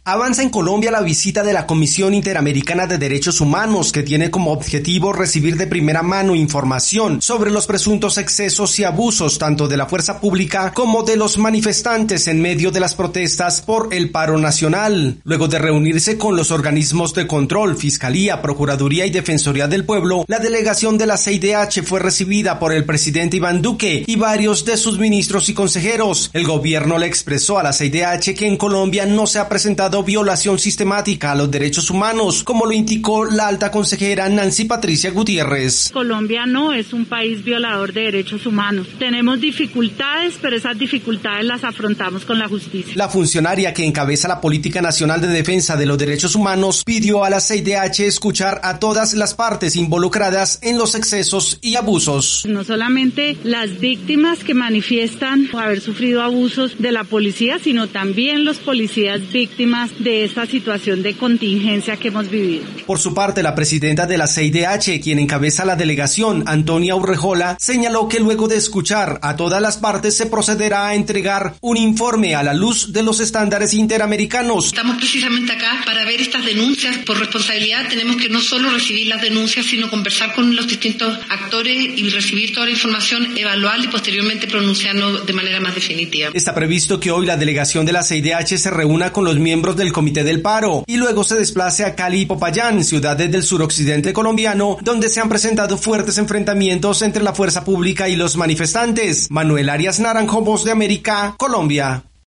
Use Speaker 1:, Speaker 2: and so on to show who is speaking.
Speaker 1: Avanza en Colombia la visita de la Comisión Interamericana de Derechos Humanos, que tiene como objetivo recibir de primera mano información sobre los presuntos excesos y abusos tanto de la fuerza pública como de los manifestantes en medio de las protestas por el paro nacional. Luego de reunirse con los organismos de control, Fiscalía, Procuraduría y Defensoría del Pueblo, la delegación de la CIDH fue recibida por el presidente Iván Duque y varios de sus ministros y consejeros. El gobierno le expresó a la CIDH que en Colombia no se ha presentado violación sistemática a los derechos humanos, como lo indicó la alta consejera Nancy Patricia Gutiérrez.
Speaker 2: Colombia no es un país violador de derechos humanos. Tenemos dificultades, pero esas dificultades las afrontamos con la justicia.
Speaker 1: La funcionaria que encabeza la Política Nacional de Defensa de los Derechos Humanos pidió a la CIDH escuchar a todas las partes involucradas en los excesos y abusos.
Speaker 2: No solamente las víctimas que manifiestan haber sufrido abusos de la policía, sino también los policías víctimas de esta situación de contingencia que hemos vivido.
Speaker 1: Por su parte, la presidenta de la CIDH, quien encabeza la delegación, Antonia Urrejola, señaló que luego de escuchar a todas las partes se procederá a entregar un informe a la luz de los estándares interamericanos.
Speaker 3: Estamos precisamente acá para ver estas denuncias. Por responsabilidad tenemos que no solo recibir las denuncias, sino conversar con los distintos actores y recibir toda la información, evaluarla y posteriormente pronunciarnos de manera más definitiva.
Speaker 1: Está previsto que hoy la delegación de la CIDH se reúna con los miembros del Comité del Paro y luego se desplace a Cali y Popayán, ciudades del suroccidente colombiano, donde se han presentado fuertes enfrentamientos entre la fuerza pública y los manifestantes. Manuel Arias Naranjo, Voz de América, Colombia.